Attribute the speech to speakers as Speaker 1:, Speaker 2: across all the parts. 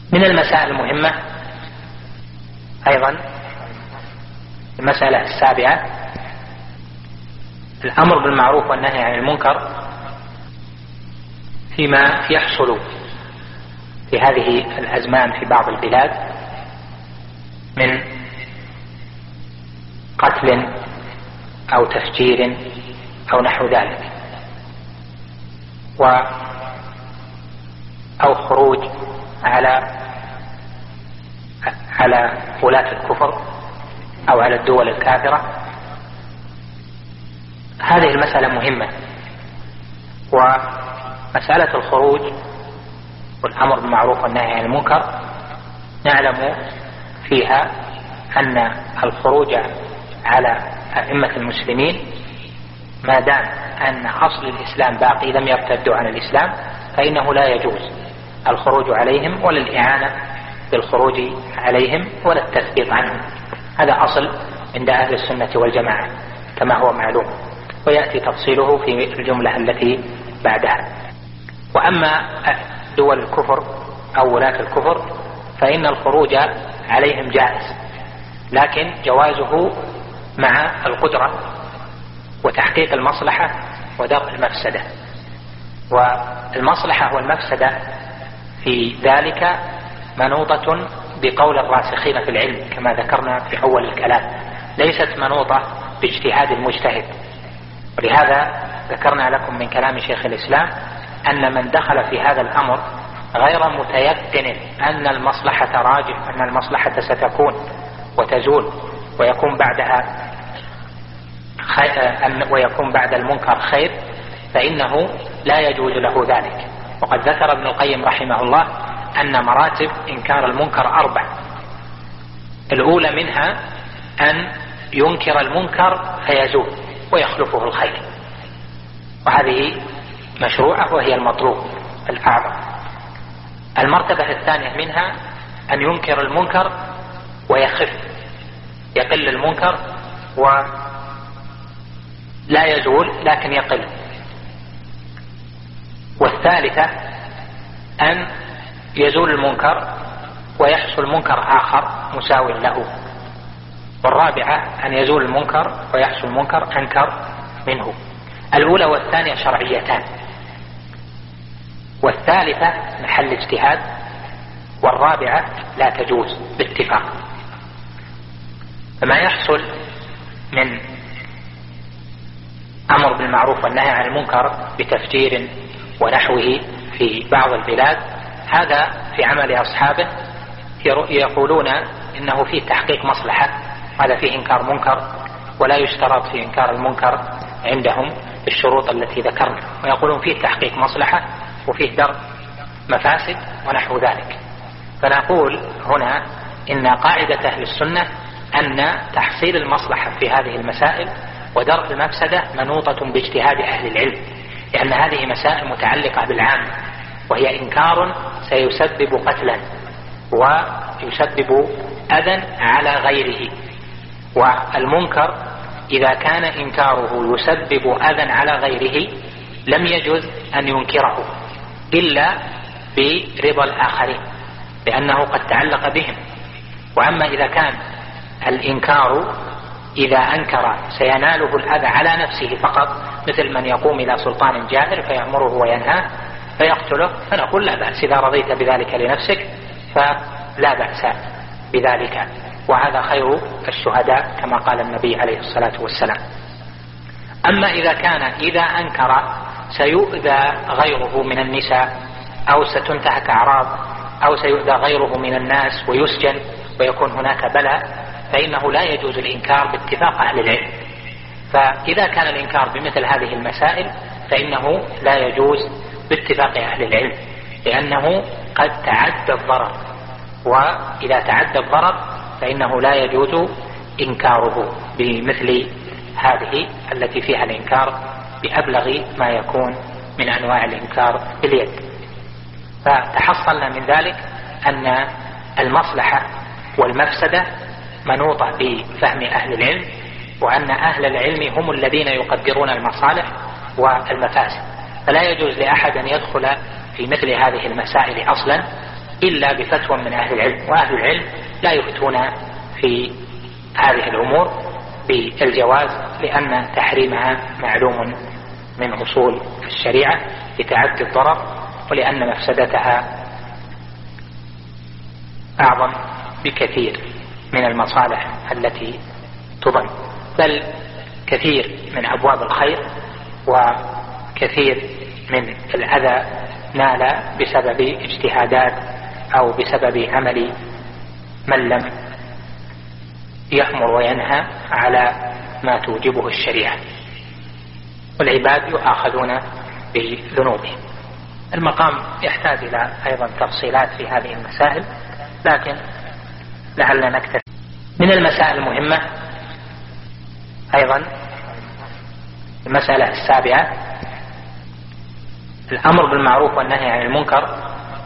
Speaker 1: من المسائل المهمة أيضا المسألة السابعة الأمر بالمعروف والنهي عن المنكر فيما يحصل في هذه الأزمان في بعض البلاد من قتل أو تفجير أو نحو ذلك، أو خروج على ولاة الكفر أو على الدول الكافرة. هذه المسألة مهمة، ومسألة الخروج والأمر بالمعروف والنهي عن المنكر نعلم فيها أن الخروج على أئمة المسلمين ما دام أن أصل الإسلام باقي لم يرتدوا عن الإسلام فإنه لا يجوز الخروج عليهم ولا الإعانة بالخروج عليهم ولا التثبيط عنهم. هذا أصل عند أهل السنة والجماعة كما هو معلوم، ويأتي تفصيله في الجملة التي بعدها. وأما دول الكفر أو ولاة الكفر فإن الخروج عليهم جائز، لكن جوازه مع القدرة وتحقيق المصلحة ودرء المفسدة، والمصلحة والمفسدة في ذلك منوطة بقول الراسخين في العلم كما ذكرنا في أول الكلام، ليست منوطة باجتهاد المجتهد. ولهذا ذكرنا لكم من كلام شيخ الإسلام أن من دخل في هذا الأمر غير متيقن أن المصلحة راجح، أن المصلحة ستكون وتزول ويكون بعد المنكر خير، فإنه لا يجوز له ذلك. وقد ذكر ابن القيم رحمه الله أن مراتب إنكار المنكر 4. الأولى منها أن ينكر المنكر فيزول ويخلفه الخير، وهذه مشروعة وهي المطلوب الأعظم. المرتبة الثانية منها أن ينكر المنكر ويخف، يقل المنكر ولا يزول لكن يقل. والثالثة أن يزول المنكر ويحصل منكر آخر مساو له. والرابعة أن يزول المنكر ويحصل منكر أنكر منه. الأولى والثانية شرعيتان، والثالثة محل اجتهاد، والرابعة لا تجوز باتفاق. فما يحصل من أمر بالمعروف والنهي عن المنكر بتفجير ونحوه في بعض البلاد، هذا في عمل أصحابه يقولون إنه فيه تحقيق مصلحة، هذا فيه إنكار منكر، ولا يشترط في إنكار المنكر عندهم الشروط التي ذكرنا، ويقولون فيه تحقيق مصلحة وفيه درء مفاسد ونحو ذلك. فنقول هنا إن قاعدة أهل السنة أن تحصيل المصلحة في هذه المسائل ودرء المفسدة منوطة باجتهاد أهل العلم، لأن هذه مسائل متعلقة بالعام، وهي إنكار سيسبب قتلا ويسبب أذى على غيره. والمنكر إذا كان إنكاره يسبب أذى على غيره لم يجوز أن ينكره إلا برضا الآخرين، لأنه قد تعلق بهم. وأما إذا كان الإنكار إذا أنكر سيناله الأذى على نفسه فقط، مثل من يقوم إلى سلطان جائر فيأمره وينهاه فيقتله، فنقول لا بأس، إذا رضيت بذلك لنفسك فلا بأس بذلك، وهذا خير الشهداء كما قال النبي عليه الصلاة والسلام. أما إذا كان إذا أنكر سيؤذى غيره من النساء أو ستنتهك أعراض أو سيؤذى غيره من الناس ويسجن ويكون هناك بلاء، فإنه لا يجوز الإنكار باتفاق أهل العلم. فإذا كان الإنكار بمثل هذه المسائل فإنه لا يجوز باتفاق أهل العلم، لأنه قد تعدى الضرر، وإذا تعدى الضرر فإنه لا يجوز إنكاره بمثل هذه التي فيها الإنكار بأبلغ ما يكون من أنواع الإنكار باليد. فتحصلنا من ذلك أن المصلحة والمفسدة منوطة بفهم أهل العلم، وأن أهل العلم هم الذين يقدرون المصالح والمفاسد، فلا يجوز لأحد أن يدخل في مثل هذه المسائل أصلا إلا بفتوى من أهل العلم، وأهل العلم لا يفتون في هذه الأمور بالجواز، لأن تحريمها معلوم من أصول الشريعة لتعدي الضرر، ولأن مفسدتها أعظم بكثير من المصالح التي تضن، بل كثير من أبواب الخير وكثير من الأذى نال بسبب اجتهادات أو بسبب عمل من لم يأمر وينهى على ما توجبه الشريعة، والعباد يؤاخذون بذنوبهم. المقام يحتاج إلى أيضا تفصيلات في هذه المسائل، لكن لعلنا نكتفي. من المسائل المهمة أيضا المسألة السابعة، الأمر بالمعروف والنهي عن المنكر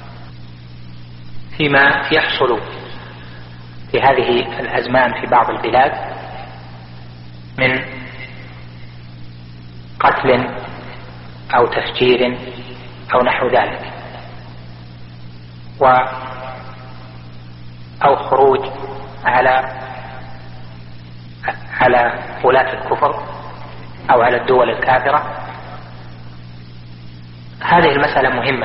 Speaker 1: فيما يحصل في هذه الأزمان في بعض البلاد من قتل أو تفجير أو نحو ذلك، أو خروج على ولاة الكفر أو على الدول الكافرة. هذه المسألة مهمة،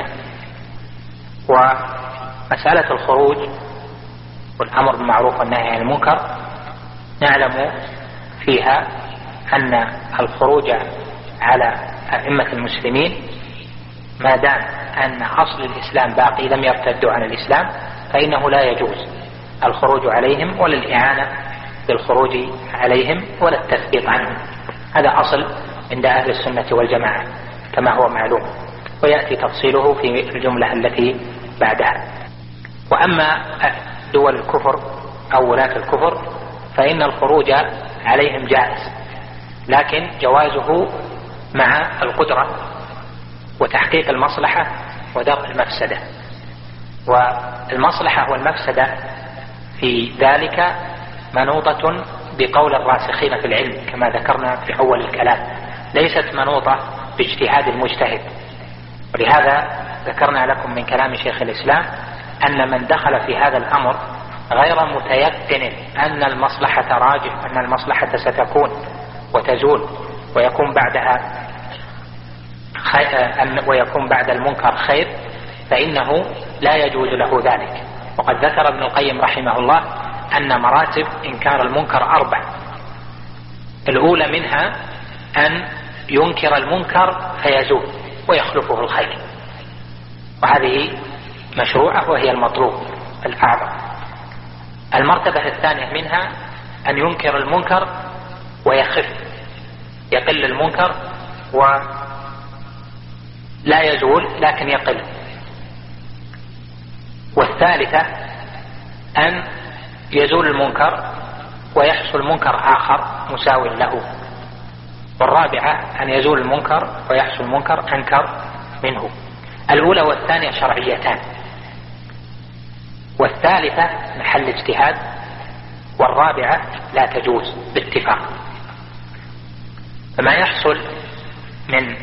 Speaker 1: ومسألة الخروج والأمر بالمعروف والنهي عن المنكر نعلم فيها أن الخروج على أئمة المسلمين ما دام أن أصل الإسلام باقي لم يرتدوا عن الإسلام فإنه لا يجوز الخروج عليهم ولا الإعانة بالخروج عليهم ولا التثبيط عنهم. هذا أصل عند أهل السنة والجماعة كما هو معلوم، ويأتي تفصيله في الجملة التي بعدها. وأما دول الكفر أو ولاة الكفر فإن الخروج عليهم جائز، لكن جوازه مع القدرة وتحقيق المصلحة ودرء المفسدة، والمصلحة والمفسدة في ذلك منوطة بقول الراسخين في العلم كما ذكرنا في أول الكلام، ليست منوطة باجتهاد المجتهد. ولهذا ذكرنا لكم من كلام شيخ الإسلام أن من دخل في هذا الأمر غير متيقن أن المصلحة راجح، أن المصلحة ستكون وتزول ويكون بعد المنكر خير، فإنه لا يجوز له ذلك. وقد ذكر ابن القيم رحمه الله أن مراتب إنكار المنكر 4. الأولى منها أن ينكر المنكر فيزول ويخلفه الخير، وهذه مشروعة وهي المطلوب الأعظم. المرتبة الثانية منها أن ينكر المنكر ويخف، يقل المنكر ولا يزول لكن يقل. والثالثة أن يزول المنكر ويحصل منكر آخر مساو له. والرابعة أن يزول المنكر ويحصل منكر أنكر منه. الأولى والثانية شرعيتان، والثالثة محل اجتهاد، والرابعة لا تجوز باتفاق. فما يحصل من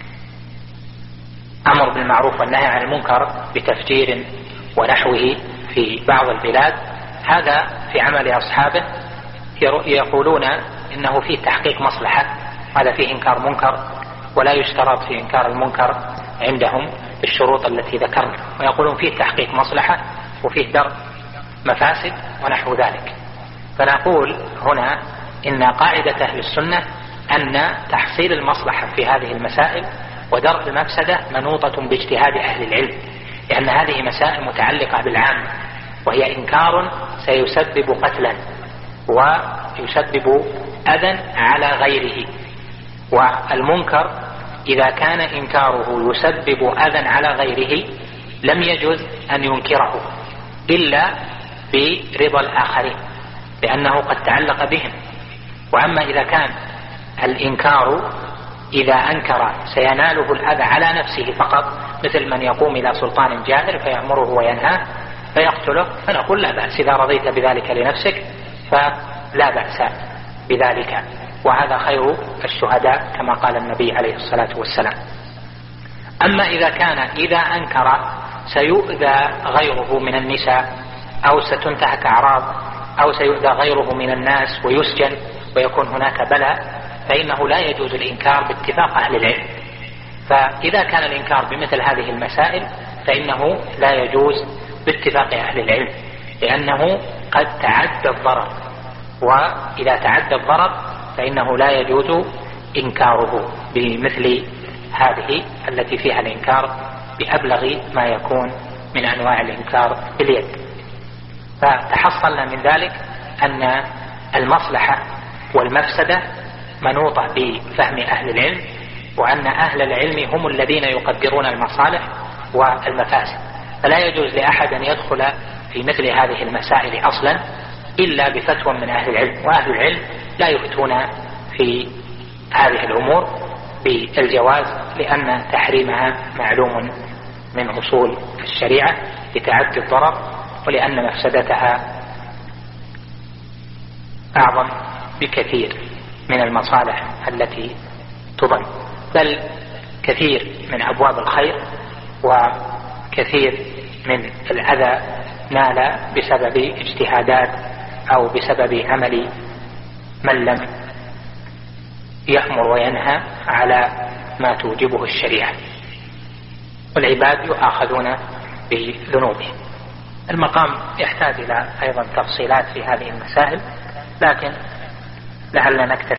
Speaker 1: أمر بالمعروف والنهي عن المنكر بتفجير ونحوه في بعض البلاد، هذا في عمل أصحابه يقولون إنه فيه تحقيق مصلحة، هذا فيه إنكار منكر، ولا يشترط في إنكار المنكر عندهم الشروط التي ذكرنا، ويقولون فيه تحقيق مصلحة وفيه درء مفاسد ونحو ذلك. فنقول هنا إن قاعدة أهل السنة أن تحصيل المصلحة في هذه المسائل ودرء المفسدة منوطة باجتهاد أهل العلم، لأن هذه مسائل متعلقة بالعامة، وهي إنكار سيسبب قتلا ويسبب أذى على غيره. والمنكر إذا كان إنكاره يسبب أذى على غيره لم يجوز أن ينكره إلا برضا الآخرين، لأنه قد تعلق بهم. وأما إذا كان الإنكار إذا أنكر سيناله الأذى على نفسه فقط، مثل من يقوم إلى سلطان جائر فيأمره وينهاه فيقتله، فنقول لا بأس، إذا رضيت بذلك لنفسك فلا بأس بذلك، وهذا خير الشهداء كما قال النبي عليه الصلاة والسلام. أما إذا كان إذا أنكر سيؤذى غيره من النساء أو ستنتهك أعراض أو سيؤذى غيره من الناس ويسجن ويكون هناك بلاء، فإنه لا يجوز الإنكار باتفاق أهل العلم. فإذا كان الإنكار بمثل هذه المسائل فإنه لا يجوز باتفاق أهل العلم، لأنه قد تعدى الضرر، وإذا تعدى الضرر فإنه لا يجوز إنكاره بمثل هذه التي فيها الإنكار بأبلغ ما يكون من أنواع الإنكار باليد. فتحصلنا من ذلك أن المصلحة والمفسدة منوطة بفهم أهل العلم، وأن أهل العلم هم الذين يقدرون المصالح والمفاسد، فلا يجوز لأحد أن يدخل في مثل هذه المسائل أصلا إلا بفتوى من أهل العلم، وأهل العلم لا يفتون في هذه الأمور بالجواز، لأن تحريمها معلوم من أصول الشريعة لتعدي الضرر، ولأن مفسدتها أعظم بكثير من المصالح التي تظن، بل كثير من أبواب الخير وكثير من الأذى نال بسبب اجتهادات أو بسبب عمل من لم يأمر وينهى على ما توجبه الشريعة، والعباد يؤاخذون بذنوبهم. المقام يحتاج إلى أيضا تفصيلات في هذه المسائل، لكن لعلنا نكتفي